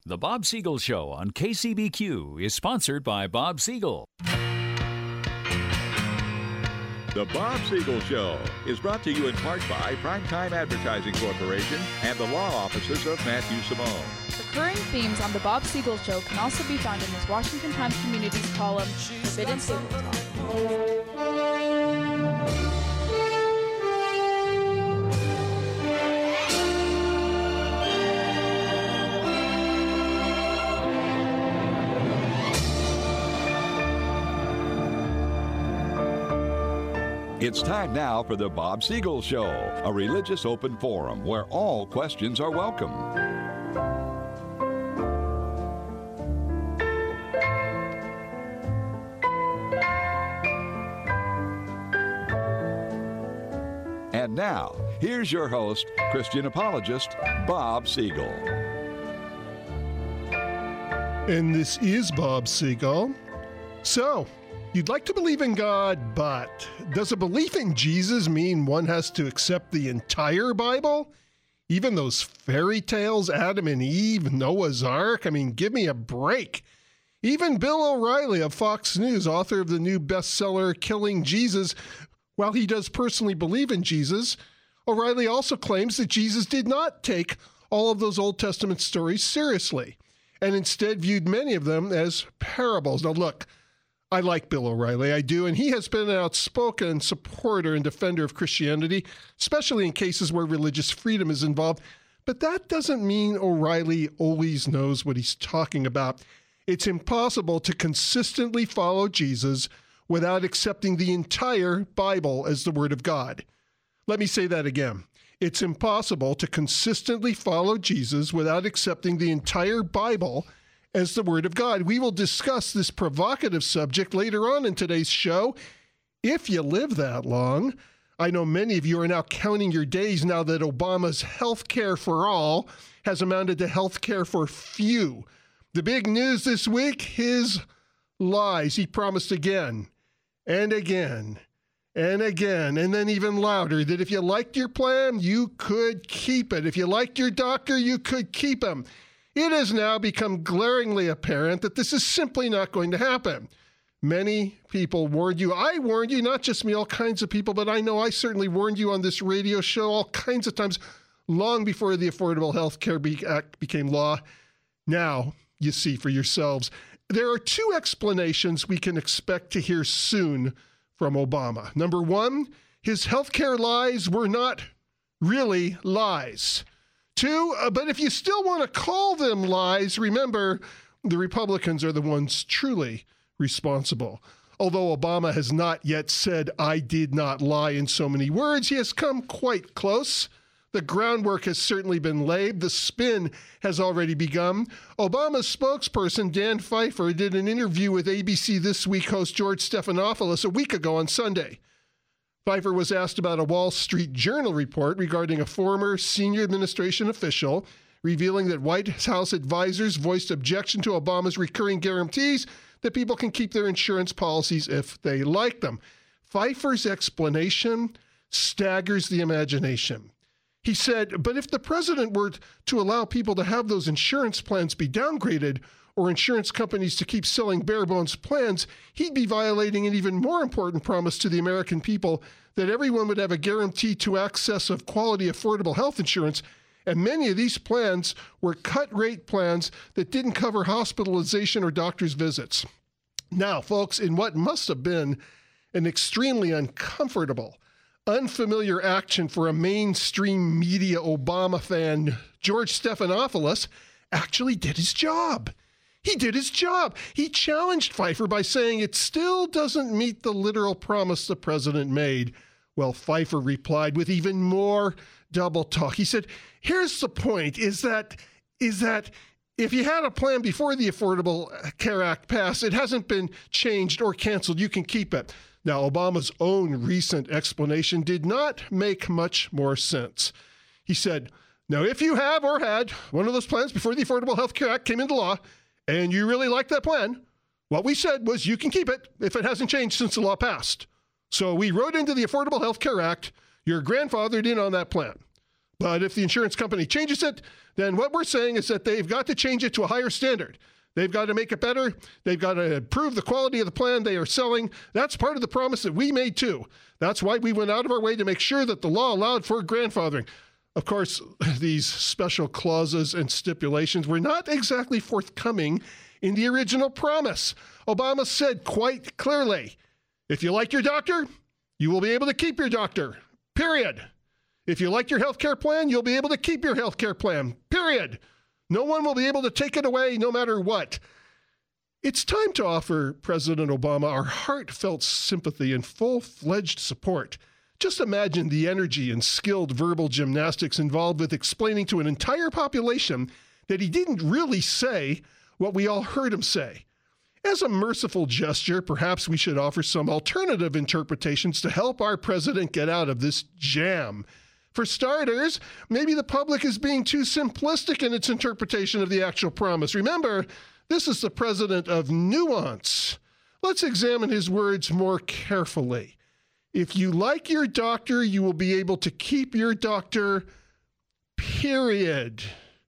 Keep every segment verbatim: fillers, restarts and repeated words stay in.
The Bob Siegel Show on K C B Q is sponsored by Bob Siegel. The Bob Siegel Show is brought to you in part by Primetime Advertising Corporation and the law offices of Matthew Simone. Recurring themes on The Bob Siegel Show can also be found in his Washington Times Communities column, Forbidden Table Talk. It's time now for the Bob Siegel Show, a religious open forum where all questions are welcome. And now, here's your host, Christian apologist, Bob Siegel. And this is Bob Siegel. So, you'd like to believe in God, but does a belief in Jesus mean one has to accept the entire Bible? Even those fairy tales, Adam and Eve, Noah's Ark? I mean, give me a break. Even Bill O'Reilly of Fox News, author of the new bestseller Killing Jesus, while he does personally believe in Jesus, O'Reilly also claims that Jesus did not take all of those Old Testament stories seriously, and instead viewed many of them as parables. Now look, I like Bill O'Reilly, I do, and he has been an outspoken supporter and defender of Christianity, especially in cases where religious freedom is involved. But that doesn't mean O'Reilly always knows what he's talking about. It's impossible to consistently follow Jesus without accepting the entire Bible as the Word of God. Let me say that again. It's impossible to consistently follow Jesus without accepting the entire Bible as the Word of God. We will discuss this provocative subject later on in today's show. If you live that long, I know many of you are now counting your days now that Obama's health care for all has amounted to health care for few. The big news this week, his lies. He promised again and again and again, and then even louder, that if you liked your plan, you could keep it. If you liked your doctor, you could keep him. It has now become glaringly apparent that this is simply not going to happen. Many people warned you. I warned you, not just me, all kinds of people, but I know I certainly warned you on this radio show all kinds of times long before the Affordable Health Care Act became law. Now, you see for yourselves. There are two explanations we can expect to hear soon from Obama. Number one, his health care lies were not really lies. Two, uh, but if you still want to call them lies, remember, the Republicans are the ones truly responsible. Although Obama has not yet said, "I did not lie" in so many words, he has come quite close. The groundwork has certainly been laid. The spin has already begun. Obama's spokesperson, Dan Pfeiffer, did an interview with A B C This Week host George Stephanopoulos a week ago on Sunday. Pfeiffer was asked about a Wall Street Journal report regarding a former senior administration official revealing that White House advisors voiced objection to Obama's recurring guarantees that people can keep their insurance policies if they like them. Pfeiffer's explanation staggers the imagination. He said, but if the president were to allow people to have those insurance plans be downgraded or insurance companies to keep selling bare-bones plans, he'd be violating an even more important promise to the American people that everyone would have a guarantee to access of quality, affordable health insurance. And many of these plans were cut-rate plans that didn't cover hospitalization or doctor's visits. Now, folks, in what must have been an extremely uncomfortable, unfamiliar action for a mainstream media Obama fan, George Stephanopoulos actually did his job. He did his job. He challenged Pfeiffer by saying it still doesn't meet the literal promise the president made. Well, Pfeiffer replied with even more double talk. He said, here's the point, is that, is that if you had a plan before the Affordable Care Act passed, it hasn't been changed or canceled. You can keep it. Now, Obama's own recent explanation did not make much more sense. He said, now, if you have or had one of those plans before the Affordable Health Care Act came into law, and you really like that plan, what we said was you can keep it if it hasn't changed since the law passed. So we wrote into the Affordable Health Care Act, you're grandfathered in on that plan. But if the insurance company changes it, then what we're saying is that they've got to change it to a higher standard. They've got to make it better. They've got to improve the quality of the plan they are selling. That's part of the promise that we made too. That's why we went out of our way to make sure that the law allowed for grandfathering. Of course, these special clauses and stipulations were not exactly forthcoming in the original promise. Obama said quite clearly, if you like your doctor, you will be able to keep your doctor, period. If you like your health care plan, you'll be able to keep your health care plan, period. No one will be able to take it away no matter what. It's time to offer President Obama our heartfelt sympathy and full-fledged support. Just imagine the energy and skilled verbal gymnastics involved with explaining to an entire population that he didn't really say what we all heard him say. As a merciful gesture, perhaps we should offer some alternative interpretations to help our president get out of this jam. For starters, maybe the public is being too simplistic in its interpretation of the actual promise. Remember, this is the president of nuance. Let's examine his words more carefully. If you like your doctor, you will be able to keep your doctor, period.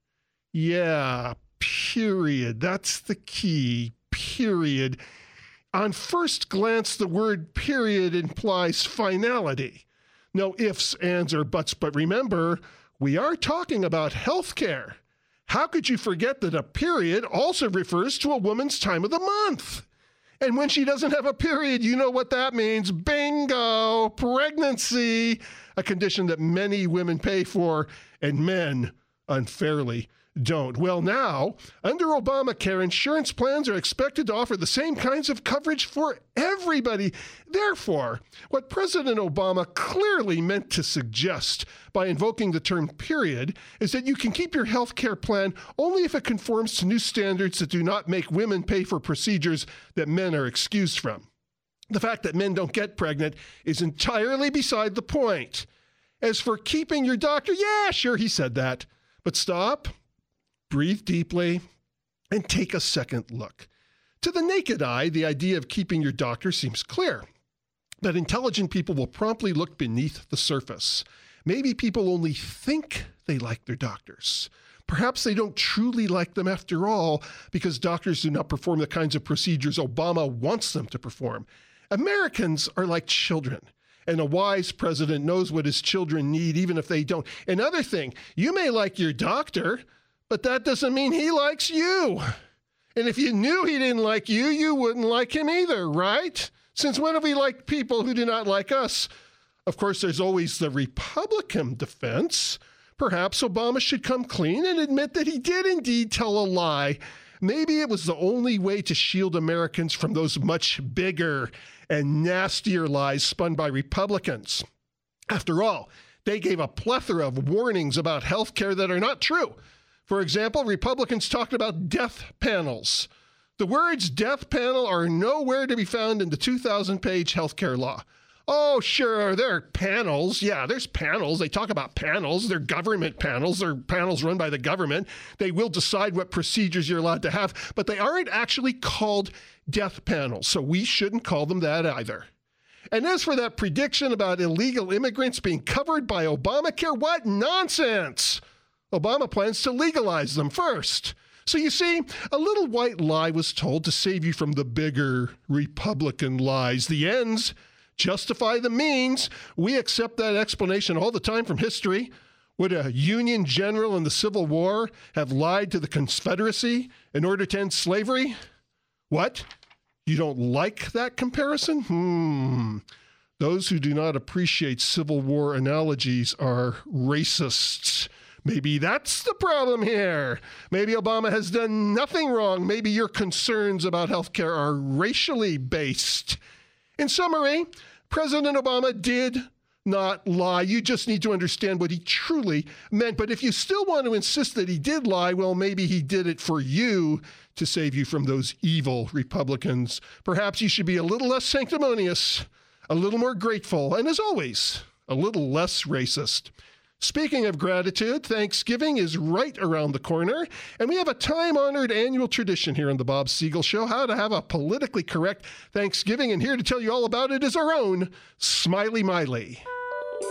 Yeah, period. That's the key, period. On first glance, the word period implies finality. No ifs, ands, or buts, but remember, we are talking about health care. How could you forget that a period also refers to a woman's time of the month? And when she doesn't have a period, you know what that means. Bingo! Pregnancy, a condition that many women pay for and men unfairly don't. Well, now, under Obamacare, insurance plans are expected to offer the same kinds of coverage for everybody. Therefore, what President Obama clearly meant to suggest by invoking the term period is that you can keep your health care plan only if it conforms to new standards that do not make women pay for procedures that men are excused from. The fact that men don't get pregnant is entirely beside the point. As for keeping your doctor, yeah, sure, he said that. But stop. Breathe deeply, and take a second look. To the naked eye, the idea of keeping your doctor seems clear. But intelligent people will promptly look beneath the surface. Maybe people only think they like their doctors. Perhaps they don't truly like them after all, because doctors do not perform the kinds of procedures Obama wants them to perform. Americans are like children. And a wise president knows what his children need, even if they don't. Another thing, you may like your doctor, but that doesn't mean he likes you. And if you knew he didn't like you, you wouldn't like him either, right? Since when have we liked people who do not like us? Of course, there's always the Republican defense. Perhaps Obama should come clean and admit that he did indeed tell a lie. Maybe it was the only way to shield Americans from those much bigger and nastier lies spun by Republicans. After all, they gave a plethora of warnings about health care that are not true. For example, Republicans talked about death panels. The words death panel are nowhere to be found in the two thousand page healthcare law. Oh, sure, there are panels. Yeah, there's panels. They talk about panels. They're government panels. They're panels run by the government. They will decide what procedures you're allowed to have, but they aren't actually called death panels, so we shouldn't call them that either. And as for that prediction about illegal immigrants being covered by Obamacare, what nonsense! Obama plans to legalize them first. So you see, a little white lie was told to save you from the bigger Republican lies. The ends justify the means. We accept that explanation all the time from history. Would a Union general in the Civil War have lied to the Confederacy in order to end slavery? What? You don't like that comparison? Hmm. Those who do not appreciate Civil War analogies are racists. Maybe that's the problem here. Maybe Obama has done nothing wrong. Maybe your concerns about health care are racially based. In summary, President Obama did not lie. You just need to understand what he truly meant. But if you still want to insist that he did lie, well, maybe he did it for you to save you from those evil Republicans. Perhaps you should be a little less sanctimonious, a little more grateful, and as always, a little less racist. Speaking of gratitude, Thanksgiving is right around the corner, and we have a time-honored annual tradition here on the Bob Siegel Show, how to have a politically correct Thanksgiving, and here to tell you all about it is our own Smiley Miley.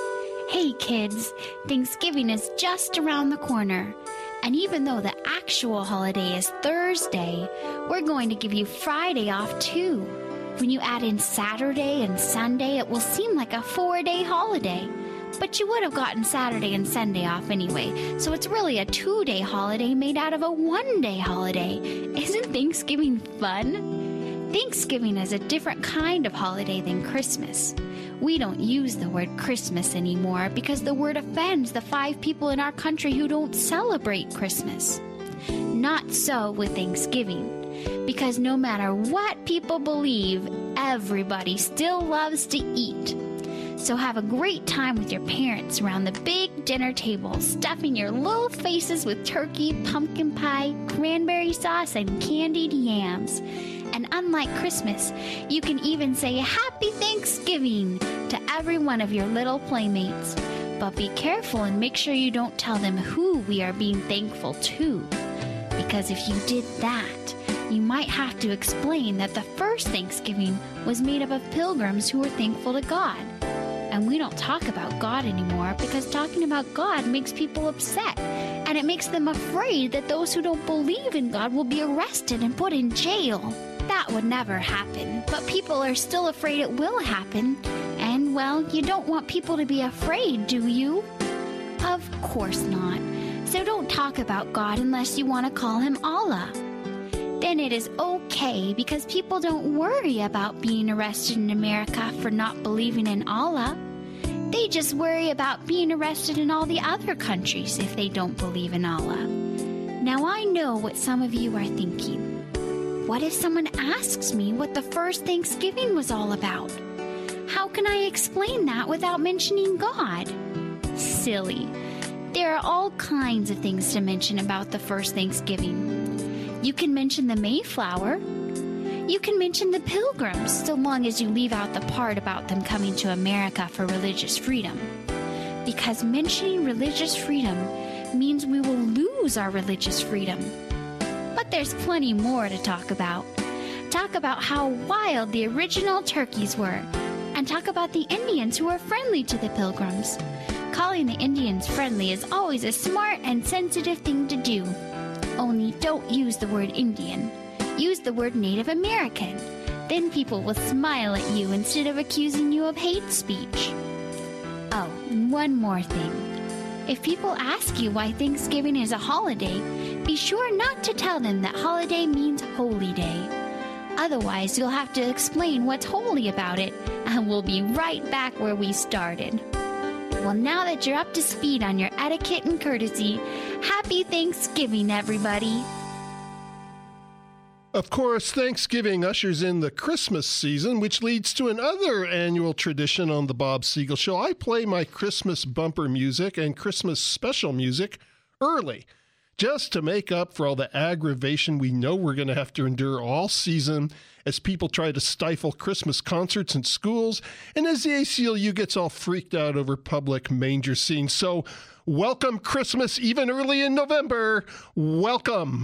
Hey kids, Thanksgiving is just around the corner. And even though the actual holiday is Thursday, we're going to give you Friday off too. When you add in Saturday and Sunday, it will seem like a four-day holiday. But you would have gotten Saturday and Sunday off anyway, so it's really a two-day holiday made out of a one-day holiday. Isn't Thanksgiving fun? Thanksgiving is a different kind of holiday than Christmas. We don't use the word Christmas anymore because the word offends the five people in our country who don't celebrate Christmas. Not so with Thanksgiving, because no matter what people believe, everybody still loves to eat. So have a great time with your parents around the big dinner table, stuffing your little faces with turkey, pumpkin pie, cranberry sauce, and candied yams. And unlike Christmas, you can even say Happy Thanksgiving to every one of your little playmates. But be careful and make sure you don't tell them who we are being thankful to. Because if you did that, you might have to explain that the first Thanksgiving was made up of pilgrims who were thankful to God. And we don't talk about God anymore because talking about God makes people upset. And it makes them afraid that those who don't believe in God will be arrested and put in jail. That would never happen, but people are still afraid it will happen. And, well, you don't want people to be afraid, do you? Of course not. So don't talk about God unless you want to call him Allah. Then it is okay because people don't worry about being arrested in America for not believing in Allah. They just worry about being arrested in all the other countries if they don't believe in Allah. Now I know what some of you are thinking. What if someone asks me what the first Thanksgiving was all about? How can I explain that without mentioning God? Silly. There are all kinds of things to mention about the first Thanksgiving. You can mention the Mayflower. You can mention the Pilgrims, so long as you leave out the part about them coming to America for religious freedom. Because mentioning religious freedom means we will lose our religious freedom. But there's plenty more to talk about. Talk about how wild the original turkeys were, and talk about the Indians who were friendly to the Pilgrims. Calling the Indians friendly is always a smart and sensitive thing to do. Only don't use the word Indian. Use the word Native American. Then people will smile at you instead of accusing you of hate speech. Oh, and one more thing. If people ask you why Thanksgiving is a holiday, be sure not to tell them that holiday means holy day. Otherwise, you'll have to explain what's holy about it, and we'll be right back where we started. Well, now that you're up to speed on your etiquette and courtesy, happy Thanksgiving, everybody. Of course, Thanksgiving ushers in the Christmas season, which leads to another annual tradition on the Bob Siegel Show. I play my Christmas bumper music and Christmas special music early, just to make up for all the aggravation we know we're going to have to endure all season as people try to stifle Christmas concerts in schools and as the A C L U gets all freaked out over public manger scenes. So welcome Christmas even early in November. Welcome.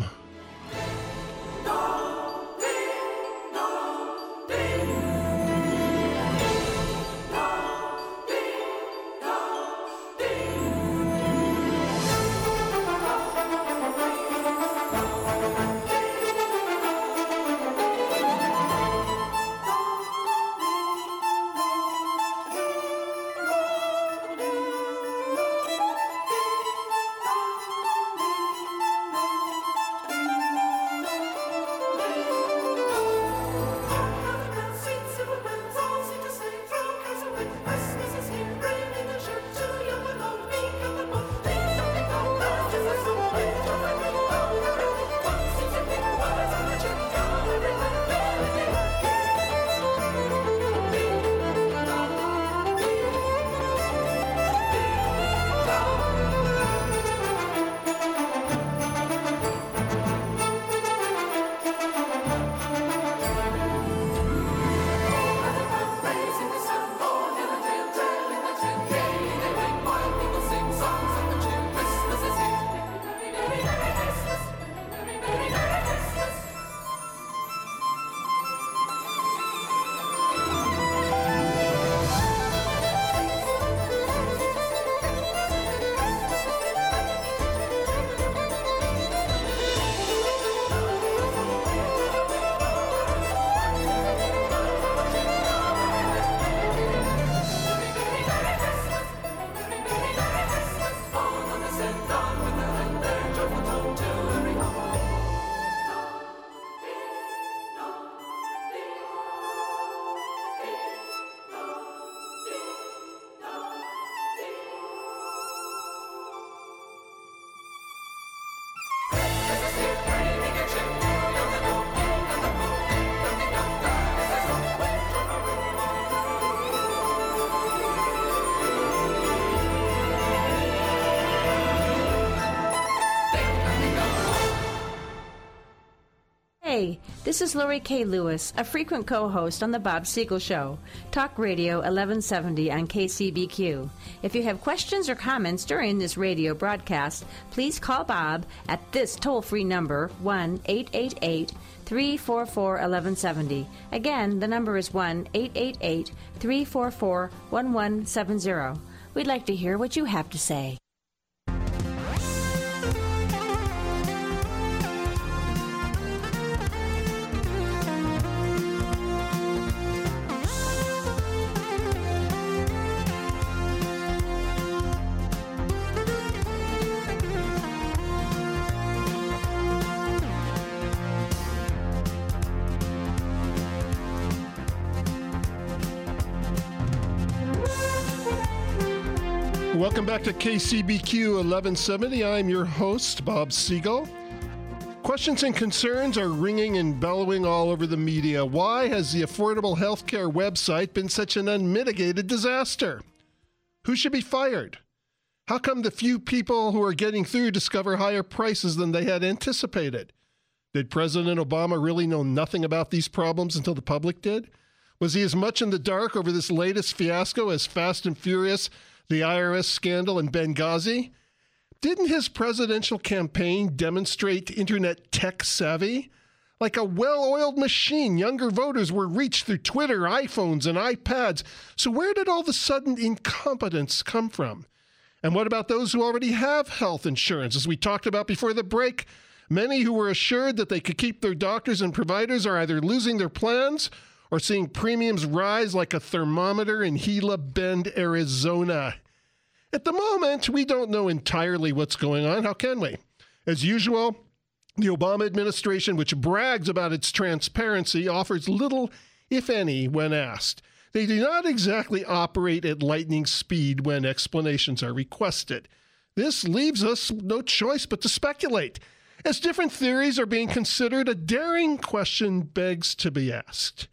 Hey, this is Lori K. Lewis, a frequent co-host on The Bob Siegel Show, Talk Radio eleven seventy on K C B Q. If you have questions or comments during this radio broadcast, please call Bob at this toll-free number, one eight eight eight, three four four, one one seven zero. Again, the number is one eight eight eight, three four four, one one seven zero. We'd like to hear what you have to say. Welcome back to K C B Q eleven seventy. I'm your host, Bob Siegel. Questions and concerns are ringing and bellowing all over the media. Why has the Affordable Health Care website been such an unmitigated disaster? Who should be fired? How come the few people who are getting through discover higher prices than they had anticipated? Did President Obama really know nothing about these problems until the public did? Was he as much in the dark over this latest fiasco as Fast and Furious, the I R S scandal, and Benghazi? Didn't his presidential campaign demonstrate internet tech savvy? Like a well-oiled machine, younger voters were reached through Twitter, iPhones, and iPads. So where did all the sudden incompetence come from? And what about those who already have health insurance? As we talked about before the break, many who were assured that they could keep their doctors and providers are either losing their plans or seeing premiums rise like a thermometer in Gila Bend, Arizona. At the moment, we don't know entirely what's going on. How can we? As usual, the Obama administration, which brags about its transparency, offers little, if any, when asked. They do not exactly operate at lightning speed when explanations are requested. This leaves us no choice but to speculate. As different theories are being considered, a daring question begs to be asked.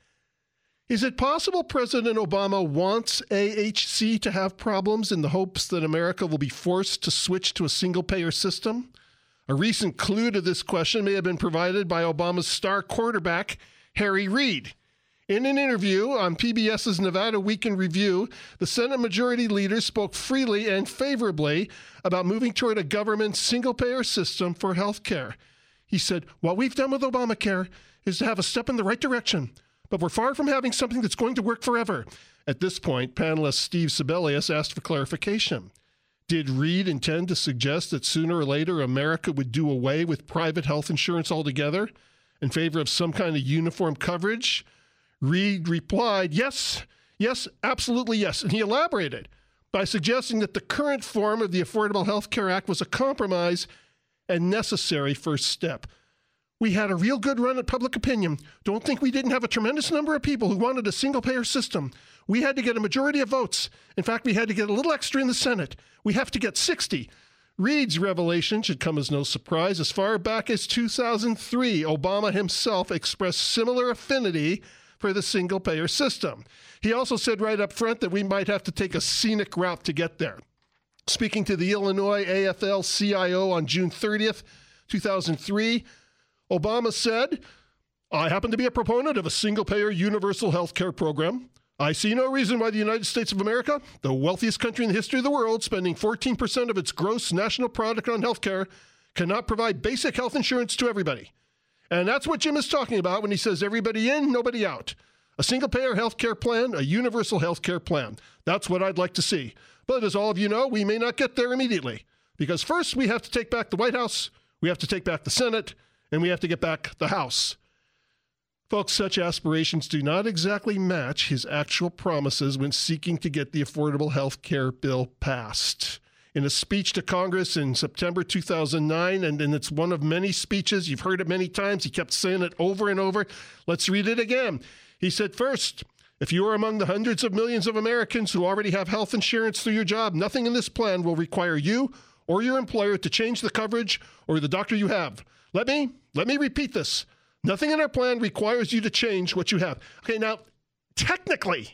Is it possible President Obama wants A H C to have problems in the hopes that America will be forced to switch to a single-payer system? A recent clue to this question may have been provided by Obama's star quarterback, Harry Reid. In an interview on PBS's Nevada Week in Review, the Senate Majority Leader spoke freely and favorably about moving toward a government single-payer system for health care. He said, "What we've done with Obamacare is to have a step in the right direction, but we're far from having something that's going to work forever." At this point, panelist Steve Sebelius asked for clarification. Did Reid intend to suggest that sooner or later America would do away with private health insurance altogether in favor of some kind of uniform coverage? Reid replied, yes, yes, absolutely yes. And he elaborated by suggesting that the current form of the Affordable Health Care Act was a compromise and necessary first step. We had a real good run at public opinion. Don't think we didn't have a tremendous number of people who wanted a single-payer system. We had to get a majority of votes. In fact, we had to get a little extra in the Senate. We have to get sixty. Reid's revelation should come as no surprise. As far back as two thousand three, Obama himself expressed similar affinity for the single-payer system. He also said right up front that we might have to take a scenic route to get there. Speaking to the Illinois A F L C I O on June thirtieth, two thousand three, Obama said, "I happen to be a proponent of a single-payer universal health care program. I see no reason why the United States of America, the wealthiest country in the history of the world, spending fourteen percent of its gross national product on health care, cannot provide basic health insurance to everybody." And that's what Jim is talking about when he says everybody in, nobody out. A single-payer health care plan, a universal health care plan. That's what I'd like to see. But as all of you know, we may not get there immediately. Because first, we have to take back the White House, we have to take back the Senate, and we have to get back the House. Folks, such aspirations do not exactly match his actual promises when seeking to get the Affordable Health Care Bill passed. In a speech to Congress in September two thousand nine, and, and it's one of many speeches, you've heard it many times, he kept saying it over and over. Let's read it again. He said, "First, if you are among the hundreds of millions of Americans who already have health insurance through your job, nothing in this plan will require you or your employer to change the coverage or the doctor you have. Let me, let me repeat this. Nothing in our plan requires you to change what you have." Okay, now, technically,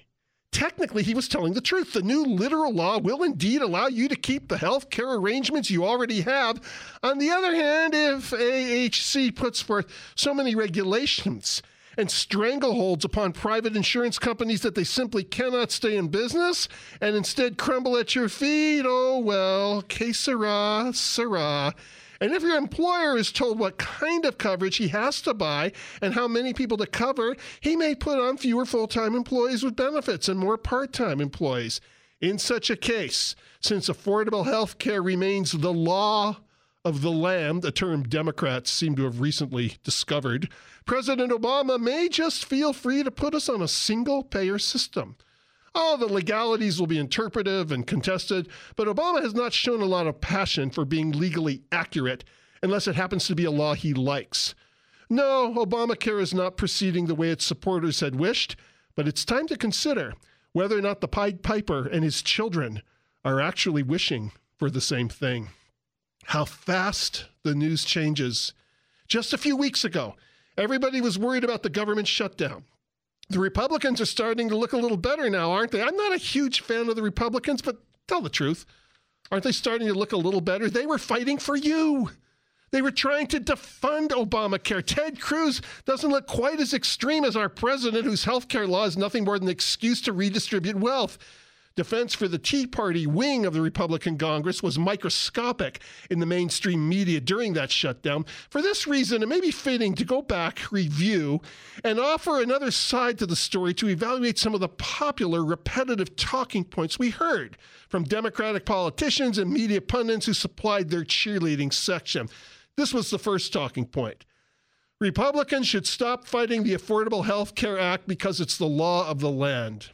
technically he was telling the truth. The new literal law will indeed allow you to keep the health care arrangements you already have. On the other hand, if A H C puts forth so many regulations and strangleholds upon private insurance companies that they simply cannot stay in business and instead crumble at your feet, oh well, que sera, sera. And if your employer is told what kind of coverage he has to buy and how many people to cover, he may put on fewer full-time employees with benefits and more part-time employees. In such a case, since affordable health care remains the law of the land, a term Democrats seem to have recently discovered, President Obama may just feel free to put us on a single-payer system. Oh, the legalities will be interpretive and contested, but Obama has not shown a lot of passion for being legally accurate unless it happens to be a law he likes. No, Obamacare is not proceeding the way its supporters had wished, but it's time to consider whether or not the Pied Piper and his children are actually wishing for the same thing. How fast the news changes. Just a few weeks ago, everybody was worried about the government shutdown. The Republicans are starting to look a little better now, aren't they? I'm not a huge fan of the Republicans, but tell the truth. Aren't they starting to look a little better? They were fighting for you. They were trying to defund Obamacare. Ted Cruz doesn't look quite as extreme as our president, whose health care law is nothing more than an excuse to redistribute wealth. Defense for the Tea Party wing of the Republican Congress was microscopic in the mainstream media during that shutdown. For this reason, it may be fitting to go back, review, and offer another side to the story to evaluate some of the popular, repetitive talking points we heard from Democratic politicians and media pundits who supplied their cheerleading section. This was the first talking point. Republicans should stop fighting the Affordable Health Care Act because it's the law of the land.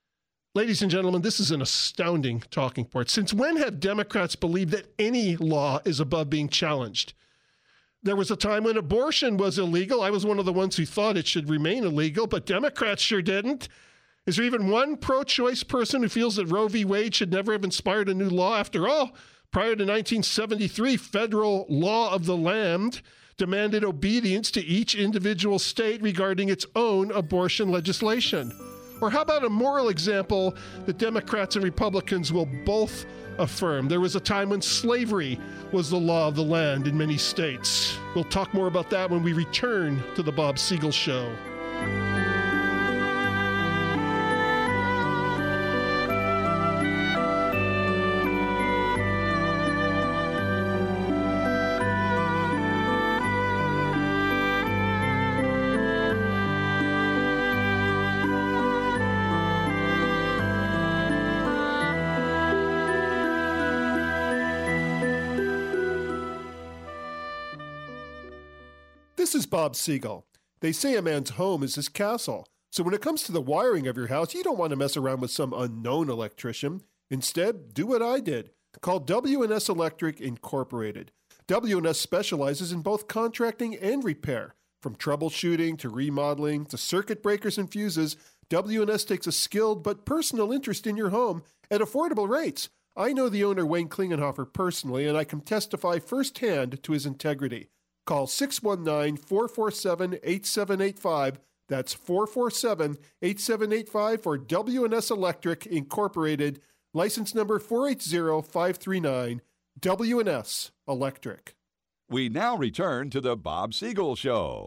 Ladies and gentlemen, this is an astounding talking point. Since when have Democrats believed that any law is above being challenged? There was a time when abortion was illegal. I was one of the ones who thought it should remain illegal, but Democrats sure didn't. Is there even one pro-choice person who feels that Roe v. Wade should never have inspired a new law? After all, prior to nineteen seventy-three, federal law of the land demanded obedience to each individual state regarding its own abortion legislation. Or how about a moral example that Democrats and Republicans will both affirm? There was a time when slavery was the law of the land in many states. We'll talk more about that when we return to the Bob Siegel Show. This is Bob Siegel. They say a man's home is his castle. So when it comes to the wiring of your house, you don't want to mess around with some unknown electrician. Instead, do what I did. Call W and S Electric Incorporated. W and S specializes in both contracting and repair. From troubleshooting to remodeling to circuit breakers and fuses, W and S takes a skilled but personal interest in your home at affordable rates. I know the owner, Wayne Klingenhofer, personally, and I can testify firsthand to his integrity. Call six one nine, four four seven, eight seven eight five. That's four four seven, eight seven eight five for W and S Electric Incorporated, license number four eight zero five three nine, W and S Electric. We now return to the Bob Siegel Show.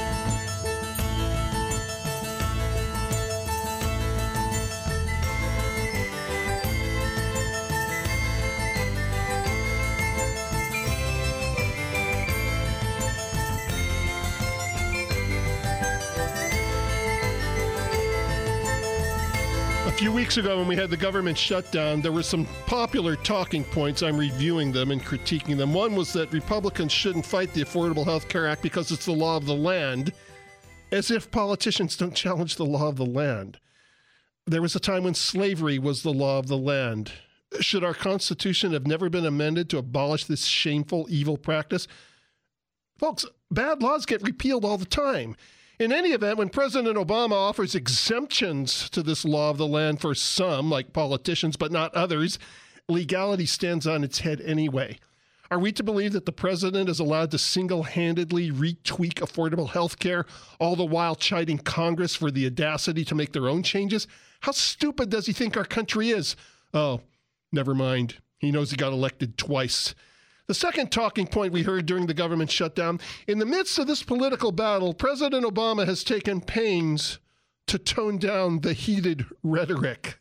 A few weeks ago when we had the government shutdown, there were some popular talking points. I'm reviewing them and critiquing them. One was that Republicans shouldn't fight the Affordable Health Care Act because it's the law of the land, as if politicians don't challenge the law of the land. There was a time when slavery was the law of the land. Should our Constitution have never been amended to abolish this shameful, evil practice? Folks, bad laws get repealed all the time. In any event, when President Obama offers exemptions to this law of the land for some, like politicians, but not others, legality stands on its head anyway. Are we to believe that the president is allowed to single-handedly retweak affordable health care, all the while chiding Congress for the audacity to make their own changes? How stupid does he think our country is? Oh, never mind. He knows he got elected twice. The second talking point we heard during the government shutdown, in the midst of this political battle, President Obama has taken pains to tone down the heated rhetoric.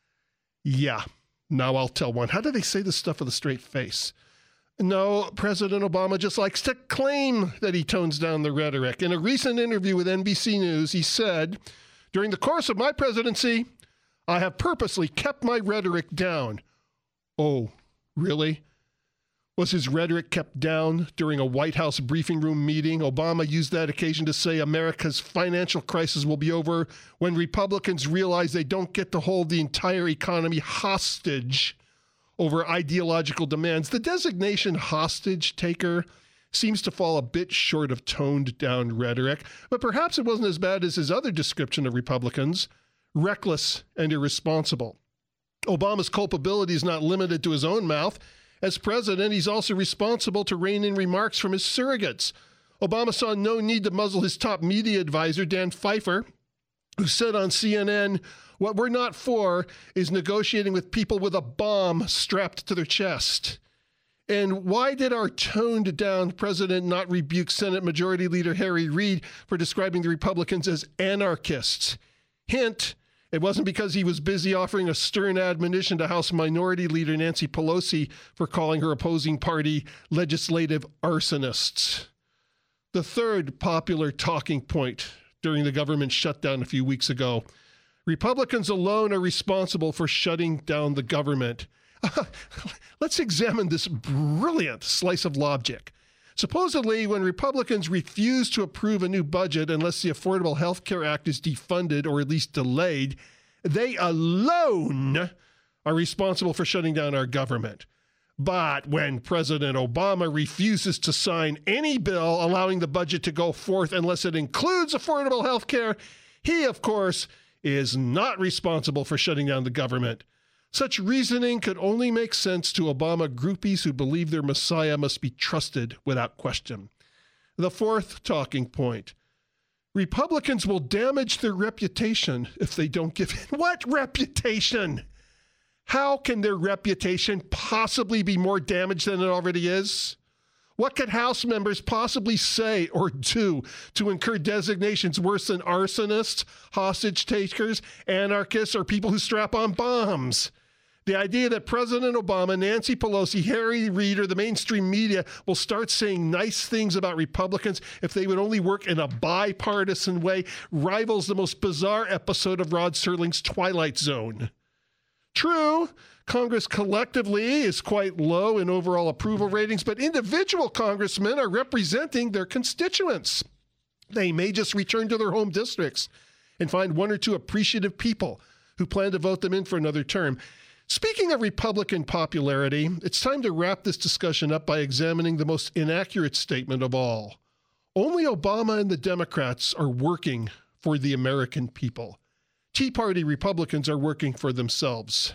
Yeah, now I'll tell one. How do they say this stuff with a straight face? No, President Obama just likes to claim that he tones down the rhetoric. In a recent interview with N B C News, he said, "During the course of my presidency, I have purposely kept my rhetoric down." Oh, really? Was his rhetoric kept down during a White House briefing room meeting? Obama used that occasion to say America's financial crisis will be over when Republicans realize they don't get to hold the entire economy hostage over ideological demands. The designation hostage taker seems to fall a bit short of toned down rhetoric, but perhaps it wasn't as bad as his other description of Republicans, reckless and irresponsible. Obama's culpability is not limited to his own mouth. As president, he's also responsible to rein in remarks from his surrogates. Obama saw no need to muzzle his top media advisor, Dan Pfeiffer, who said on C N N, "What we're not for is negotiating with people with a bomb strapped to their chest." And why did our toned-down president not rebuke Senate Majority Leader Harry Reid for describing the Republicans as anarchists? Hint, it wasn't because he was busy offering a stern admonition to House Minority Leader Nancy Pelosi for calling her opposing party legislative arsonists. The third popular talking point during the government shutdown a few weeks ago, Republicans alone are responsible for shutting down the government. Let's examine this brilliant slice of logic. Supposedly, when Republicans refuse to approve a new budget unless the Affordable Health Care Act is defunded or at least delayed, they alone are responsible for shutting down our government. But when President Obama refuses to sign any bill allowing the budget to go forth unless it includes affordable health care, he, of course, is not responsible for shutting down the government. Such reasoning could only make sense to Obama groupies who believe their messiah must be trusted without question. The fourth talking point. Republicans will damage their reputation if they don't give in. What reputation? How can their reputation possibly be more damaged than it already is? What could House members possibly say or do to incur designations worse than arsonists, hostage takers, anarchists, or people who strap on bombs? The idea that President Obama, Nancy Pelosi, Harry Reid, or the mainstream media will start saying nice things about Republicans if they would only work in a bipartisan way rivals the most bizarre episode of Rod Serling's Twilight Zone. True, Congress collectively is quite low in overall approval ratings, but individual congressmen are representing their constituents. They may just return to their home districts and find one or two appreciative people who plan to vote them in for another term. Speaking of Republican popularity, it's time to wrap this discussion up by examining the most inaccurate statement of all. Only Obama and the Democrats are working for the American people. Tea Party Republicans are working for themselves.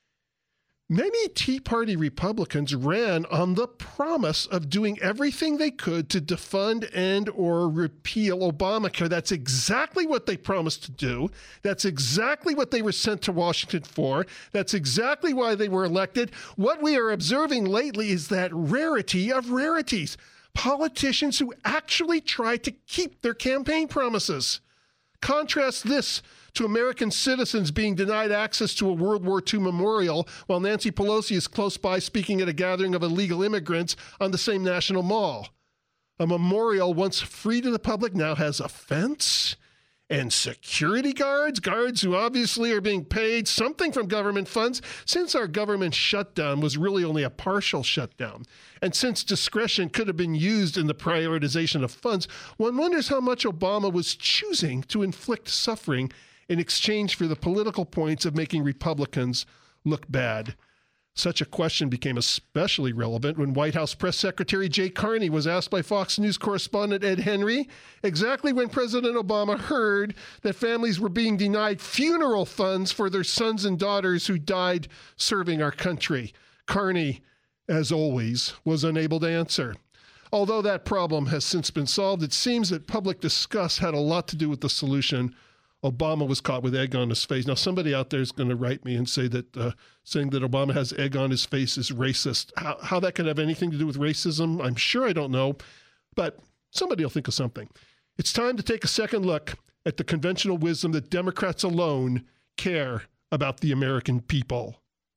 Many Tea Party Republicans ran on the promise of doing everything they could to defund and or repeal Obamacare. That's exactly what they promised to do. That's exactly what they were sent to Washington for. That's exactly why they were elected. What we are observing lately is that rarity of rarities. Politicians who actually try to keep their campaign promises. Contrast this to American citizens being denied access to a World War Two memorial while Nancy Pelosi is close by speaking at a gathering of illegal immigrants on the same National Mall. A memorial once free to the public now has a fence and security guards, guards who obviously are being paid something from government funds, since our government shutdown was really only a partial shutdown. And since discretion could have been used in the prioritization of funds, one wonders how much Obama was choosing to inflict suffering in exchange for the political points of making Republicans look bad. Such a question became especially relevant when White House Press Secretary Jay Carney was asked by Fox News correspondent Ed Henry exactly when President Obama heard that families were being denied funeral funds for their sons and daughters who died serving our country. Carney as always, was unable to answer. Although that problem has since been solved, it seems that public disgust had a lot to do with the solution. Obama was caught with egg on his face. Now, somebody out there is going to write me and say that uh, saying that Obama has egg on his face is racist. How, how that could have anything to do with racism, I'm sure I don't know, but somebody will think of something. It's time to take a second look at the conventional wisdom that Democrats alone care about the American people.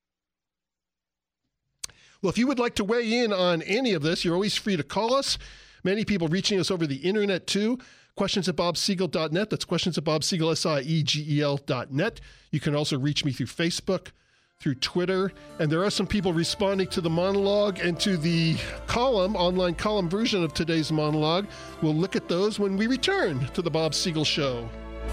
Well, if you would like to weigh in on any of this, you're always free to call us. Many people reaching us over the internet, too. Questions at bob siegel dot net. That's questions at bob siegel, S I E G E L dot net. You can also reach me through Facebook, through Twitter, and there are some people responding to the monologue and to the column, online column version of today's monologue. We'll look at those when we return to the Bob Siegel Show.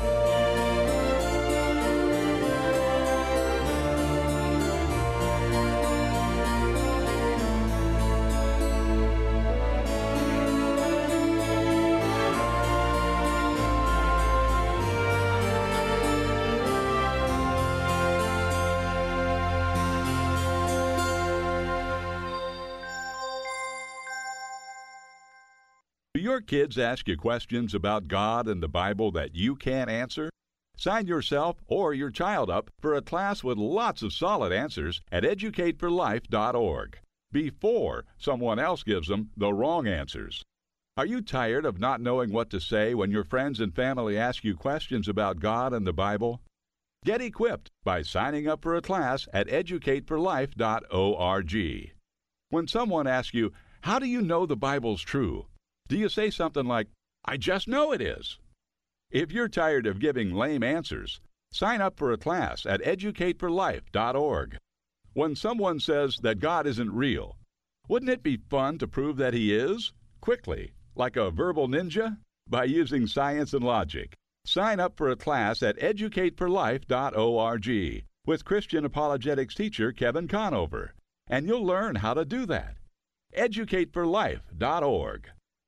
Do your kids ask you questions about God and the Bible that you can't answer? Sign yourself or your child up for a class with lots of solid answers at educate for life dot org before someone else gives them the wrong answers. Are you tired of not knowing what to say when your friends and family ask you questions about God and the Bible? Get equipped by signing up for a class at educate for life dot org. When someone asks you, "How do you know the Bible's true?" do you say something like, "I just know it is"? If you're tired of giving lame answers, sign up for a class at educate for life dot org. When someone says that God isn't real, wouldn't it be fun to prove that He is? Quickly, like a verbal ninja? By using science and logic. Sign up for a class at educate for life dot org with Christian apologetics teacher Kevin Conover, and you'll learn how to do that. educate for life dot org.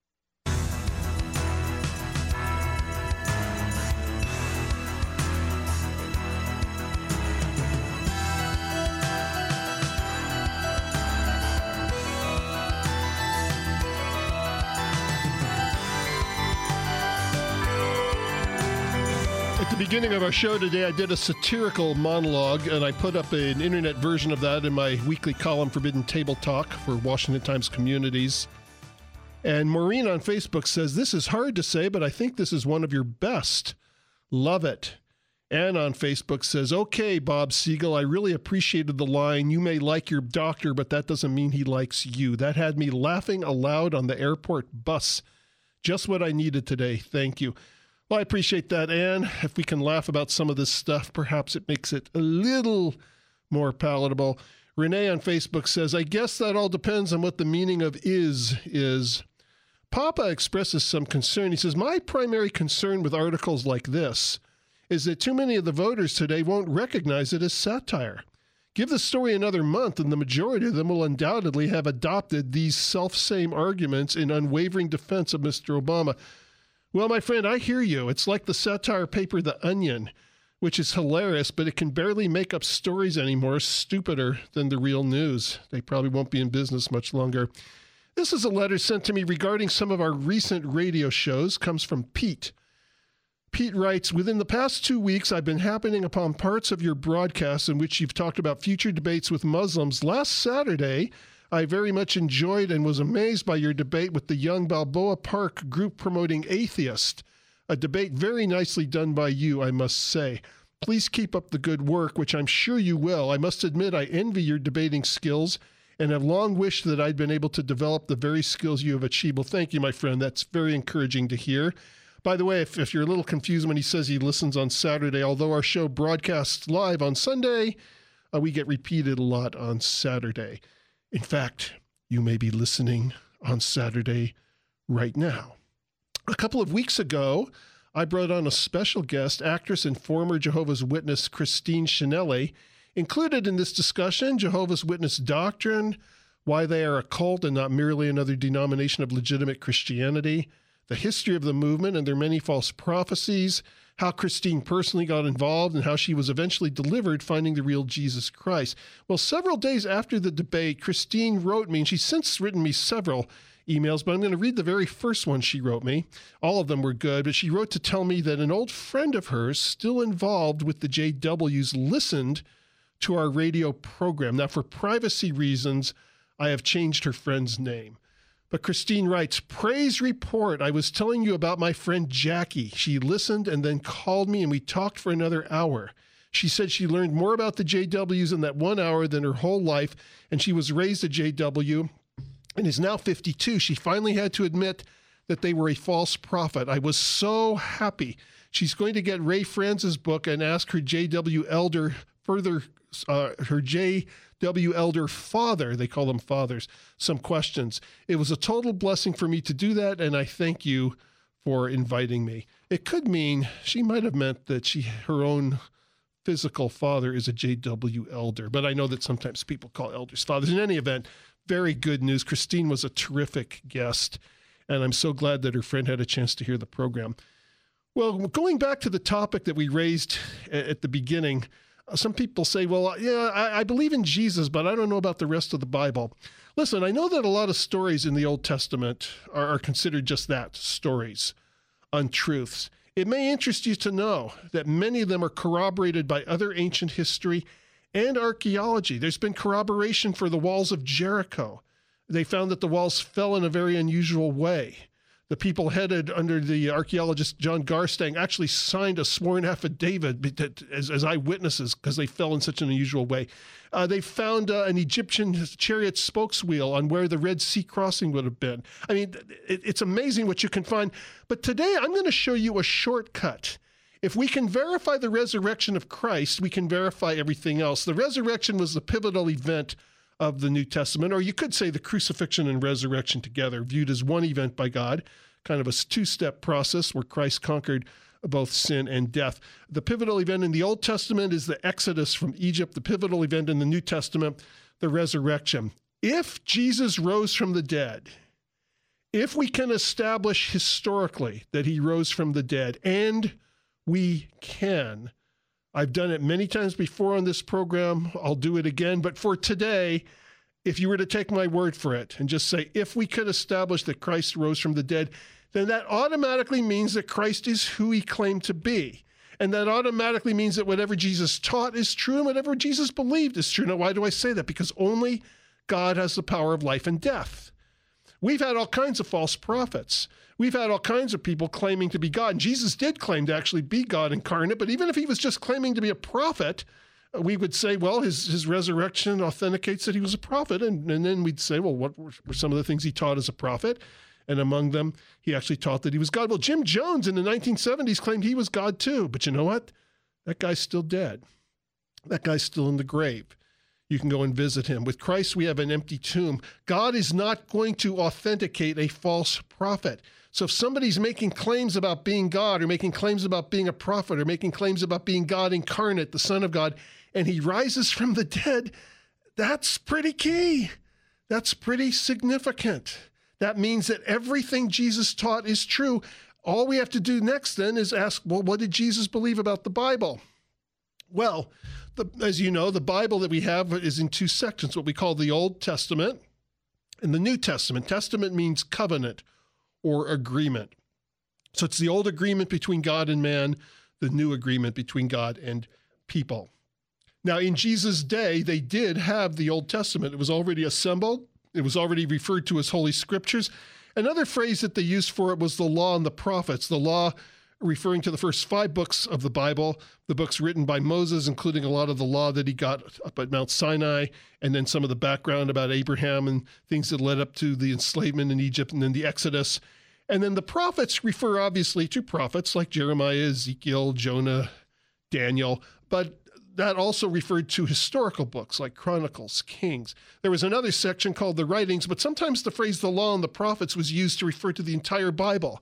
At the beginning of our show today, I did a satirical monologue, and I put up an internet version of that in my weekly column, Forbidden Table Talk, for Washington Times Communities. And Maureen on Facebook says, "This is hard to say, but I think this is one of your best. Love it." Ann on Facebook says, "Okay, Bob Siegel, I really appreciated the line, 'You may like your doctor, but that doesn't mean he likes you.' That had me laughing aloud on the airport bus. Just what I needed today. Thank you." Well, I appreciate that, Ann. If we can laugh about some of this stuff, perhaps it makes it a little more palatable. Renee on Facebook says, "I guess that all depends on what the meaning of is is." Papa expresses some concern. He says, "My primary concern with articles like this is that too many of the voters today won't recognize it as satire. Give the story another month, and the majority of them will undoubtedly have adopted these self-same arguments in unwavering defense of Mister Obama." Well, my friend, I hear you. It's like the satire paper The Onion, which is hilarious, but it can barely make up stories anymore, stupider than the real news. They probably won't be in business much longer. This is a letter sent to me regarding some of our recent radio shows. Comes from Pete. Pete writes, "Within the past two weeks, I've been happening upon parts of your broadcasts in which you've talked about future debates with Muslims. Last Saturday, I very much enjoyed and was amazed by your debate with the Young Balboa Park group promoting Atheist, a debate very nicely done by you, I must say. Please keep up the good work, which I'm sure you will. I must admit I envy your debating skills and have long wished that I'd been able to develop the very skills you have achieved." Well, thank you, my friend. That's very encouraging to hear. By the way, if, if you're a little confused when he says he listens on Saturday, although our show broadcasts live on Sunday, uh, we get repeated a lot on Saturday. In fact, you may be listening on Saturday right now. A couple of weeks ago, I brought on a special guest, actress and former Jehovah's Witness Christine Shinelli. Included in this discussion, Jehovah's Witness doctrine, why they are a cult and not merely another denomination of legitimate Christianity, the history of the movement and their many false prophecies, how Christine personally got involved, and how she was eventually delivered finding the real Jesus Christ. Well, several days after the debate, Christine wrote me, and she's since written me several emails, but I'm going to read the very first one she wrote me. All of them were good, but she wrote to tell me that an old friend of hers, still involved with the J Ws, listened to our radio program. Now, for privacy reasons, I have changed her friend's name. But Christine writes, "Praise report. I was telling you about my friend Jackie. She listened and then called me, and we talked for another hour. She said she learned more about the J Ws in that one hour than her whole life, and she was raised a J W and is now fifty-two. She finally had to admit that they were a false prophet. I was so happy. She's going to get Ray Franz's book and ask her J W elder further, uh, her J W elder father, they call them fathers, some questions. It was a total blessing for me to do that, and I thank you for inviting me." It could mean she might have meant that she, her own physical father is a J W elder, but I know that sometimes people call elders fathers. In any event, very good news. Christine was a terrific guest, and I'm so glad that her friend had a chance to hear the program. Well, going back to the topic that we raised at the beginning, some people say, well, yeah, I, I believe in Jesus, but I don't know about the rest of the Bible. Listen, I know that a lot of stories in the Old Testament are, are considered just that, stories, untruths. It may interest you to know that many of them are corroborated by other ancient history and archaeology. There's been corroboration for the walls of Jericho. They found that the walls fell in a very unusual way. The people headed under the archaeologist John Garstang actually signed a sworn affidavit as, as eyewitnesses because they fell in such an unusual way. Uh, they found uh, an Egyptian chariot spokeswheel on where the Red Sea crossing would have been. I mean, it, it's amazing what you can find. But today I'm going to show you a shortcut. If we can verify the resurrection of Christ, we can verify everything else. The resurrection was the pivotal event of the New Testament, or you could say the crucifixion and resurrection together, viewed as one event by God, kind of a two-step process where Christ conquered both sin and death. The pivotal event in the Old Testament is the Exodus from Egypt. The pivotal event in the New Testament, the resurrection. If Jesus rose from the dead, if we can establish historically that he rose from the dead, and we can, I've done it many times before on this program. I'll do it again. But for today, if you were to take my word for it and just say, if we could establish that Christ rose from the dead, then that automatically means that Christ is who he claimed to be. And that automatically means that whatever Jesus taught is true and whatever Jesus believed is true. Now, why do I say that? Because only God has the power of life and death. We've had all kinds of false prophets. We've had all kinds of people claiming to be God. And Jesus did claim to actually be God incarnate, but even if he was just claiming to be a prophet, we would say, well, his, his resurrection authenticates that he was a prophet. And, and then we'd say, well, what were some of the things he taught as a prophet? And among them, he actually taught that he was God. Well, Jim Jones in the nineteen seventies claimed he was God too. But you know what? That guy's still dead. That guy's still in the grave. You can go and visit him. With Christ, we have an empty tomb. God is not going to authenticate a false prophet. So if somebody's making claims about being God or making claims about being a prophet or making claims about being God incarnate, the Son of God, and he rises from the dead, that's pretty key. That's pretty significant. That means that everything Jesus taught is true. All we have to do next then is ask, well, what did Jesus believe about the Bible? Well, the, as you know, the Bible that we have is in two sections, what we call the Old Testament and the New Testament. Testament means covenant or agreement. So it's the old agreement between God and man, the new agreement between God and people. Now, in Jesus' day, they did have the Old Testament. It was already assembled. It was already referred to as Holy Scriptures. Another phrase that they used for it was the law and the prophets. The law referring to the first five books of the Bible, the books written by Moses, including a lot of the law that he got up at Mount Sinai, and then some of the background about Abraham and things that led up to the enslavement in Egypt and then the Exodus. And then the prophets refer obviously to prophets like Jeremiah, Ezekiel, Jonah, Daniel, but that also referred to historical books like Chronicles, Kings. There was another section called the Writings, but sometimes the phrase the law and the prophets was used to refer to the entire Bible.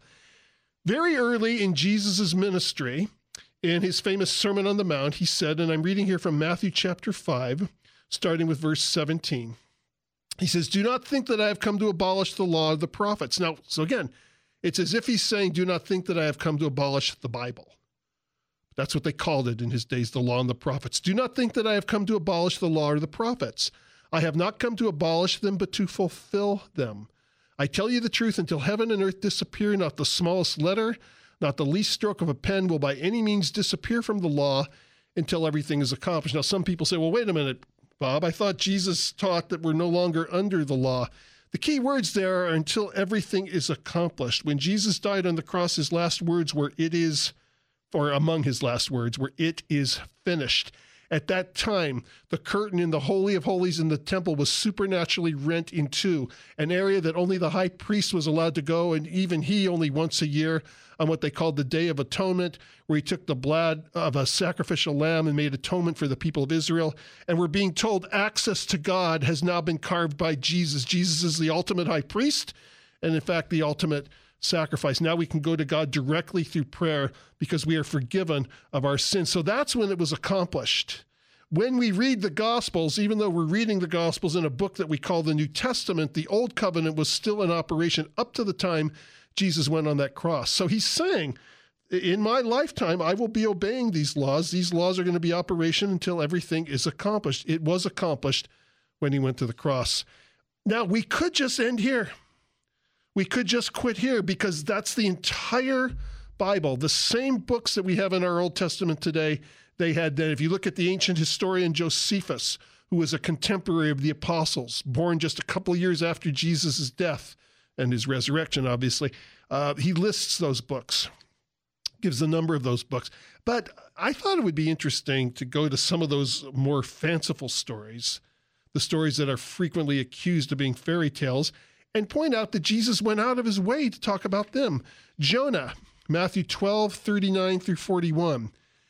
Very early in Jesus' ministry, in his famous Sermon on the Mount, he said, and I'm reading here from Matthew chapter five, starting with verse seventeen. He says, "Do not think that I have come to abolish the law of the prophets." Now, so again, it's as if he's saying, do not think that I have come to abolish the Bible. That's what they called it in his days, the law and the prophets. Do not think that I have come to abolish the law or the prophets. I have not come to abolish them, but to fulfill them. I tell you the truth, until heaven and earth disappear, not the smallest letter, not the least stroke of a pen will by any means disappear from the law until everything is accomplished. Now, some people say, well, wait a minute, Bob, I thought Jesus taught that we're no longer under the law. The key words there are until everything is accomplished. When Jesus died on the cross, his last words were, it is, or among his last words were, it is finished. At that time, the curtain in the Holy of Holies in the temple was supernaturally rent in two, an area that only the high priest was allowed to go, and even he only once a year, on what they called the Day of Atonement, where he took the blood of a sacrificial lamb and made atonement for the people of Israel. And we're being told access to God has now been carved by Jesus. Jesus is the ultimate high priest, and in fact, the ultimate sacrifice. Now we can go to God directly through prayer because we are forgiven of our sins. So that's when it was accomplished. When we read the Gospels, even though we're reading the Gospels in a book that we call the New Testament, the Old Covenant was still in operation up to the time Jesus went on that cross. So he's saying, in my lifetime, I will be obeying these laws. These laws are going to be operation until everything is accomplished. It was accomplished when he went to the cross. Now, we could just end here. We could just quit here because that's the entire Bible. The same books that we have in our Old Testament today, they had then. If you look at the ancient historian Josephus, who was a contemporary of the apostles, born just a couple of years after Jesus' death and his resurrection, obviously, uh, he lists those books, gives the number of those books. But I thought it would be interesting to go to some of those more fanciful stories, the stories that are frequently accused of being fairy tales, and point out that Jesus went out of his way to talk about them. Jonah, Matthew twelve, thirty-nine through forty-one.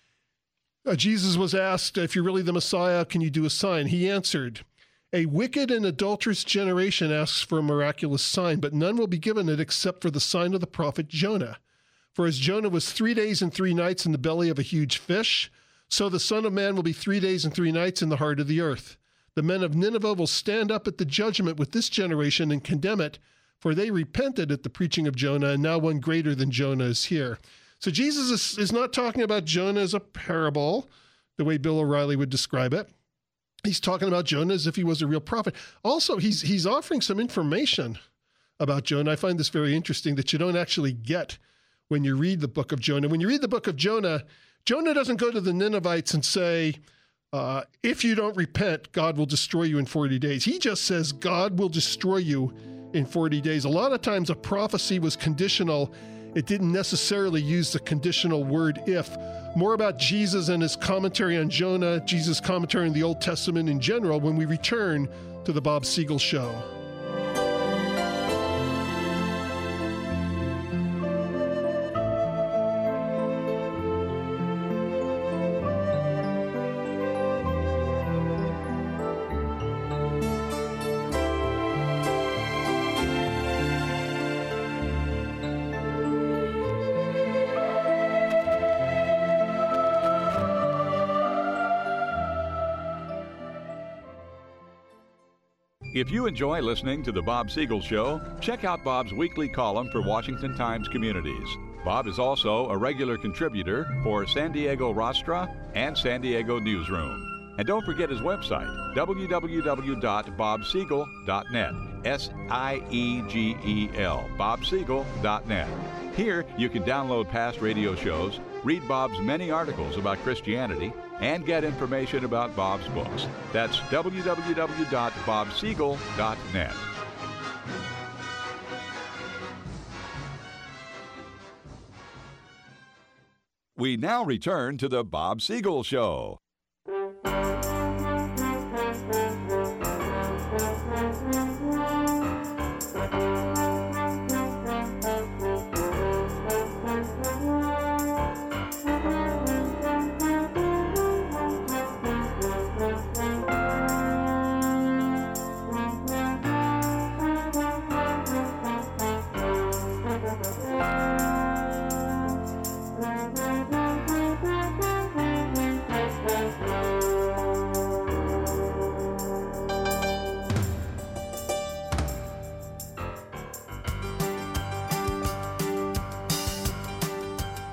Uh, Jesus was asked, if you're really the Messiah, can you do a sign? He answered, a wicked and adulterous generation asks for a miraculous sign, but none will be given it except for the sign of the prophet Jonah. For as Jonah was three days and three nights in the belly of a huge fish, so the Son of Man will be three days and three nights in the heart of the earth. The men of Nineveh will stand up at the judgment with this generation and condemn it, for they repented at the preaching of Jonah, and now one greater than Jonah is here. So Jesus is, is not talking about Jonah as a parable, the way Bill O'Reilly would describe it. He's talking about Jonah as if he was a real prophet. Also, he's he's offering some information about Jonah. I find this very interesting that you don't actually get when you read the book of Jonah. When you read the book of Jonah, Jonah doesn't go to the Ninevites and say, uh, if you don't repent, God will destroy you in forty days. He just says God will destroy you in forty days. A lot of times a prophecy was conditional. It didn't necessarily use the conditional word if. More about Jesus and his commentary on Jonah, Jesus' commentary on the Old Testament in general, when we return to the Bob Siegel Show. If you enjoy listening to The Bob Siegel Show, check out Bob's weekly column for Washington Times Communities. Bob is also a regular contributor for San Diego Rostra and San Diego Newsroom. And don't forget his website, w w w dot bob siegel dot net, S I E G E L, bob siegel dot net. Here, you can download past radio shows, read Bob's many articles about Christianity, and get information about Bob's books. That's w w w dot bob siegel dot net. We now return to the Bob Siegel Show.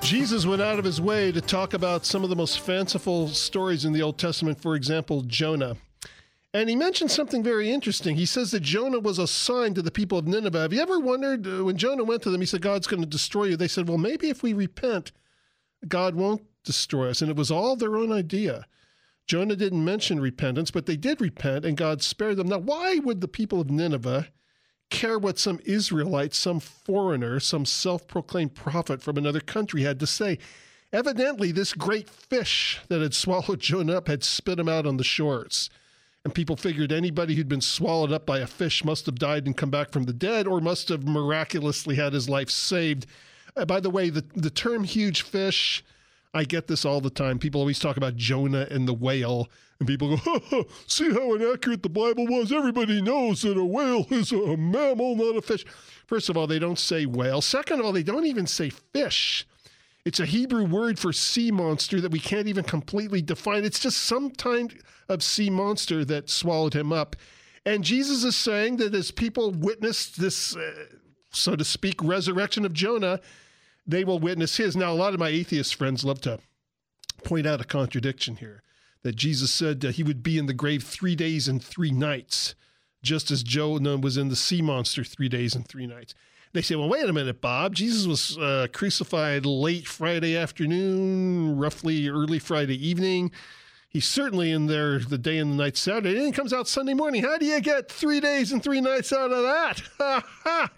Jesus went out of his way to talk about some of the most fanciful stories in the Old Testament, for example, Jonah. And he mentioned something very interesting. He says that Jonah was a sign to the people of Nineveh. Have you ever wondered, uh, when Jonah went to them, he said, God's going to destroy you. They said, well, maybe if we repent, God won't destroy us. And it was all their own idea. Jonah didn't mention repentance, but they did repent, and God spared them. Now, why would the people of Nineveh care what some Israelite, some foreigner, some self-proclaimed prophet from another country had to say? Evidently, this great fish that had swallowed Jonah up had spit him out on the shores. And people figured anybody who'd been swallowed up by a fish must have died and come back from the dead, or must have miraculously had his life saved. Uh, by the way, the, the term huge fish, I get this all the time. People always talk about Jonah and the whale, and people go, ha, ha, see how inaccurate the Bible was? Everybody knows that a whale is a mammal, not a fish. First of all, they don't say whale. Second of all, they don't even say fish. It's a Hebrew word for sea monster that we can't even completely define. It's just some kind of sea monster that swallowed him up. And Jesus is saying that as people witness this, uh, so to speak, resurrection of Jonah, they will witness his. Now, a lot of my atheist friends love to point out a contradiction here, that Jesus said uh, he would be in the grave three days and three nights, just as Jonah was in the sea monster three days and three nights. They say, well, wait a minute, Bob. Jesus was uh, crucified late Friday afternoon, roughly early Friday evening. He's certainly in there the day and the night Saturday. And he comes out Sunday morning. How do you get three days and three nights out of that? Ha ha!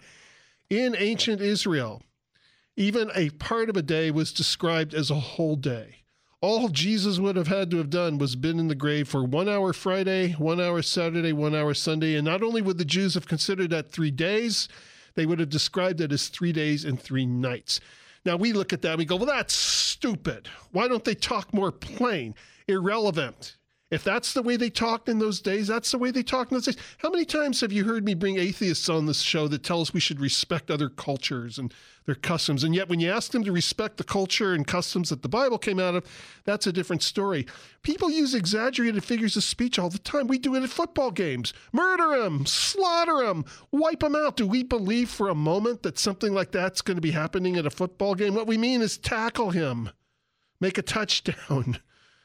In ancient Israel, even a part of a day was described as a whole day. All Jesus would have had to have done was been in the grave for one hour Friday, one hour Saturday, one hour Sunday. And not only would the Jews have considered that three days, they would have described it as three days and three nights. Now, we look at that and we go, well, that's stupid. Why don't they talk more plain? Irrelevant. If that's the way they talked in those days, that's the way they talked in those days. How many times have you heard me bring atheists on this show that tell us we should respect other cultures and their customs? And yet when you ask them to respect the culture and customs that the Bible came out of, that's a different story. People use exaggerated figures of speech all the time. We do it at football games. Murder them, slaughter them, wipe them out. Do we believe for a moment that something like that's going to be happening at a football game? What we mean is tackle him, make a touchdown,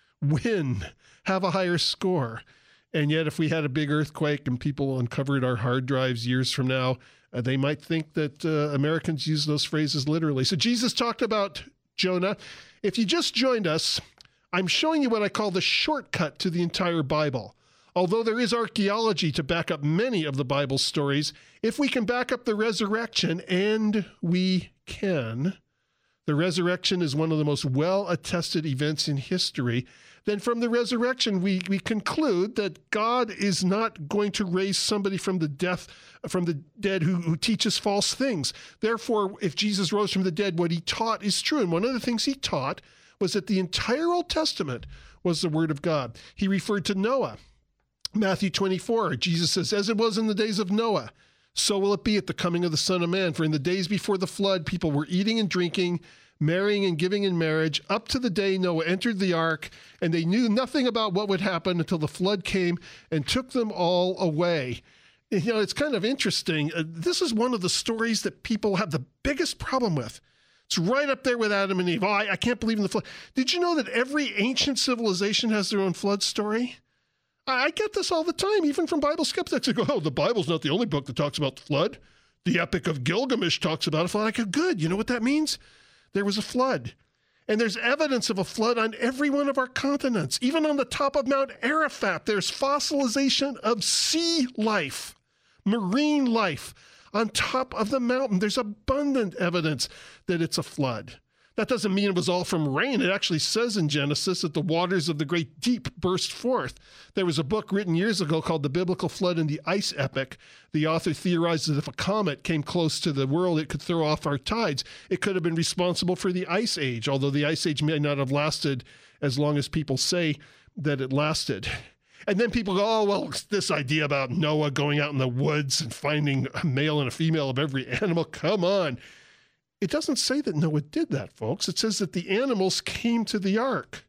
win, have a higher score. And yet if we had a big earthquake and people uncovered our hard drives years from now, uh, they might think that uh, Americans use those phrases literally. So Jesus talked about Jonah. If you just joined us, I'm showing you what I call the shortcut to the entire Bible. Although there is archaeology to back up many of the Bible stories, if we can back up the resurrection, and we can, the resurrection is one of the most well-attested events in history, then from the resurrection, we, we conclude that God is not going to raise somebody from the death, from the dead who, who teaches false things. Therefore, if Jesus rose from the dead, what he taught is true. And one of the things he taught was that the entire Old Testament was the word of God. He referred to Noah. Matthew twenty-four, Jesus says, as it was in the days of Noah, so will it be at the coming of the Son of Man. For in the days before the flood, people were eating and drinking, marrying and giving in marriage, up to the day Noah entered the ark, and they knew nothing about what would happen until the flood came and took them all away. And, you know, it's kind of interesting. Uh, this is one of the stories that people have the biggest problem with. It's right up there with Adam and Eve. Oh, I, I can't believe in the flood. Did you know that every ancient civilization has their own flood story? I, I get this all the time, even from Bible skeptics. They go, oh, the Bible's not the only book that talks about the flood. The Epic of Gilgamesh talks about a flood. I go, good. You know what that means? There was a flood. And there's evidence of a flood on every one of our continents. Even on the top of Mount Arafat, there's fossilization of sea life, marine life. On top of the mountain, there's abundant evidence that it's a flood. That doesn't mean it was all from rain. It actually says in Genesis that the waters of the great deep burst forth. There was a book written years ago called The Biblical Flood and the Ice Epic. The author theorized that if a comet came close to the world, it could throw off our tides. It could have been responsible for the Ice Age, although the Ice Age may not have lasted as long as people say that it lasted. And then people go, oh, well, this idea about Noah going out in the woods and finding a male and a female of every animal, come on. It doesn't say that Noah did that, folks. It says that the animals came to the ark.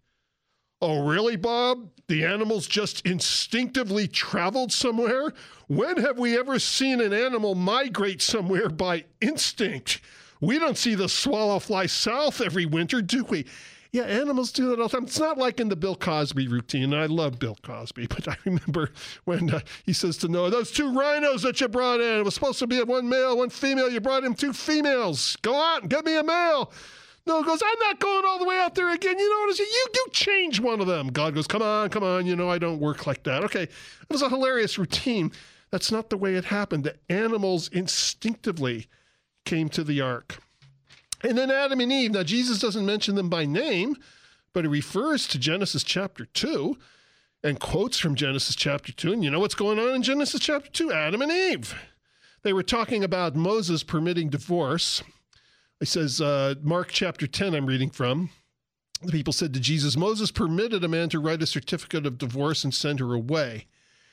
Oh, really, Bob? The animals just instinctively traveled somewhere? When have we ever seen an animal migrate somewhere by instinct? We don't see the swallow fly south every winter, do we? Yeah, animals do that all the time. It's not like in the Bill Cosby routine. I love Bill Cosby, but I remember when uh, he says to Noah, those two rhinos that you brought in, it was supposed to be one male, one female. You brought in two females. Go out and get me a male. Noah goes, I'm not going all the way out there again. You know what? You do change one of them. God goes, come on, come on. You know, I don't work like that. Okay, it was a hilarious routine. That's not the way it happened. The animals instinctively came to the ark. And then Adam and Eve. Now, Jesus doesn't mention them by name, but he refers to Genesis chapter two and quotes from Genesis chapter two. And you know what's going on in Genesis chapter two? Adam and Eve. They were talking about Moses permitting divorce. It says, uh, Mark chapter ten, I'm reading from. The people said to Jesus, Moses permitted a man to write a certificate of divorce and send her away.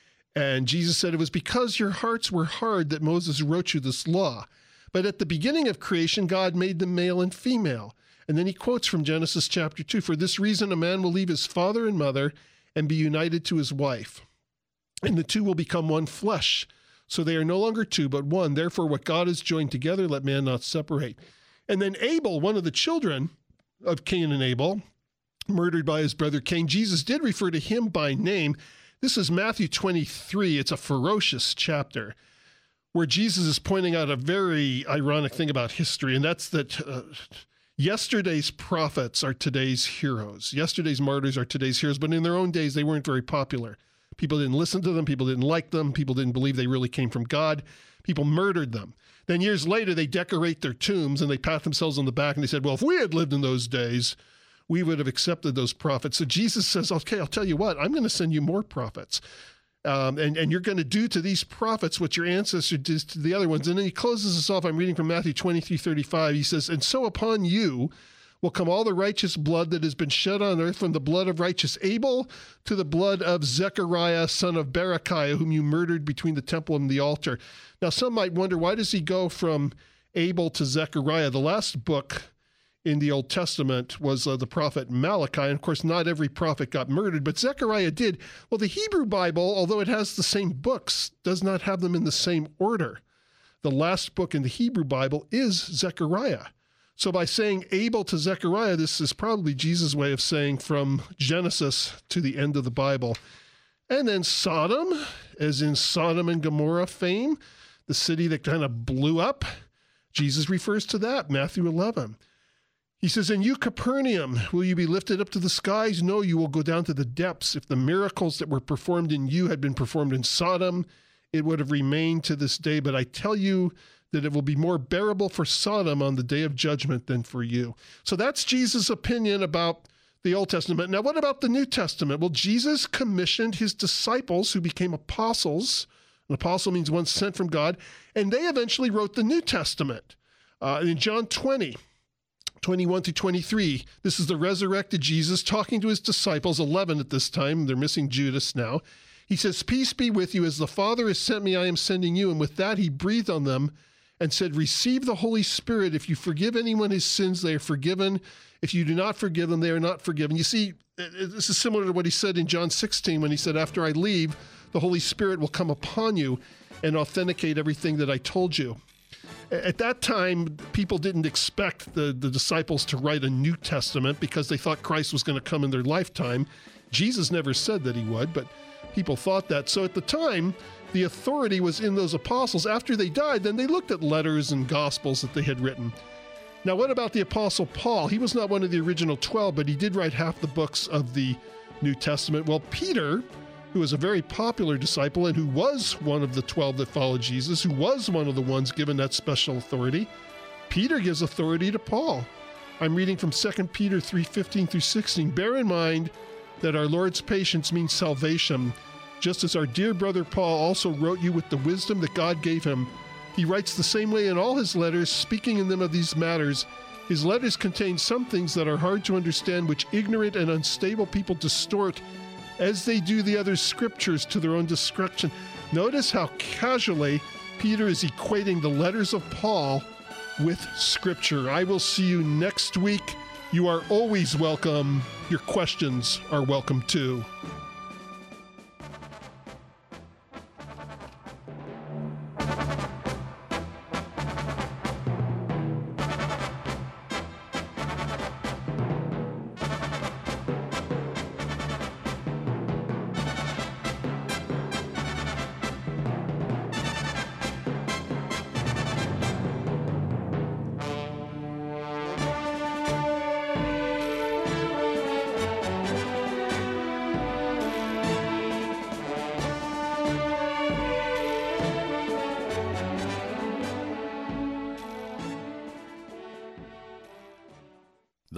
And Jesus said, it was because your hearts were hard that Moses wrote you this law. But at the beginning of creation, God made them male and female. And then he quotes from Genesis chapter two, for this reason, a man will leave his father and mother and be united to his wife. And the two will become one flesh. So they are no longer two, but one. Therefore, what God has joined together, let man not separate. And then Abel, one of the children of Cain and Abel, murdered by his brother Cain, Jesus did refer to him by name. This is Matthew twenty-three. It's a ferocious chapter, where Jesus is pointing out a very ironic thing about history, and that's that uh, yesterday's prophets are today's heroes. Yesterday's martyrs are today's heroes, but in their own days, they weren't very popular. People didn't listen to them. People didn't like them. People didn't believe they really came from God. People murdered them. Then years later, they decorate their tombs, and they pat themselves on the back, and they said, well, if we had lived in those days, we would have accepted those prophets. So Jesus says, okay, I'll tell you what, I'm going to send you more prophets. Um, and, and you're going to do to these prophets what your ancestors did to the other ones. And then he closes this off. I'm reading from Matthew twenty-three thirty-five. He says, and so upon you will come all the righteous blood that has been shed on earth, from the blood of righteous Abel to the blood of Zechariah, son of Berechiah, whom you murdered between the temple and the altar. Now, some might wonder, why does he go from Abel to Zechariah? The last book in the Old Testament was uh, the prophet Malachi. And of course, not every prophet got murdered, but Zechariah did. Well, the Hebrew Bible, although it has the same books, does not have them in the same order. The last book in the Hebrew Bible is Zechariah. So by saying Abel to Zechariah, this is probably Jesus' way of saying from Genesis to the end of the Bible. And then Sodom, as in Sodom and Gomorrah fame, the city that kind of blew up, Jesus refers to that, Matthew eleven. He says, and you, Capernaum, will you be lifted up to the skies? No, you will go down to the depths. If the miracles that were performed in you had been performed in Sodom, it would have remained to this day. But I tell you that it will be more bearable for Sodom on the day of judgment than for you. So that's Jesus' opinion about the Old Testament. Now, what about the New Testament? Well, Jesus commissioned his disciples, who became apostles. An apostle means one sent from God. And they eventually wrote the New Testament. Uh, in John twenty, twenty-one to twenty-three, this is the resurrected Jesus talking to his disciples, eleven at this time. They're missing Judas now. He says, peace be with you. As the Father has sent me, I am sending you. And with that, he breathed on them and said, receive the Holy Spirit. If you forgive anyone his sins, they are forgiven. If you do not forgive them, they are not forgiven. You see, this is similar to what he said in John sixteen, when he said, after I leave, the Holy Spirit will come upon you and authenticate everything that I told you. At that time, people didn't expect the, the disciples to write a New Testament because they thought Christ was going to come in their lifetime. Jesus never said that he would, but people thought that. So at the time, the authority was in those apostles. After they died, then they looked at letters and gospels that they had written. Now, what about the Apostle Paul? He was not one of the original twelve, but he did write half the books of the New Testament. Well, Peter, who was a very popular disciple and who was one of the twelve that followed Jesus, who was one of the ones given that special authority, Peter gives authority to Paul. I'm reading from Second Peter three fifteen through sixteen. Bear in mind that our Lord's patience means salvation, just as our dear brother Paul also wrote you with the wisdom that God gave him. He writes the same way in all his letters, speaking in them of these matters. His letters contain some things that are hard to understand, which ignorant and unstable people distort, as they do the other scriptures, to their own destruction. Notice how casually Peter is equating the letters of Paul with scripture. I will see you next week. You are always welcome. Your questions are welcome too.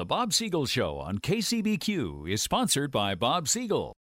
The Bob Siegel Show on K C B Q is sponsored by Bob Siegel.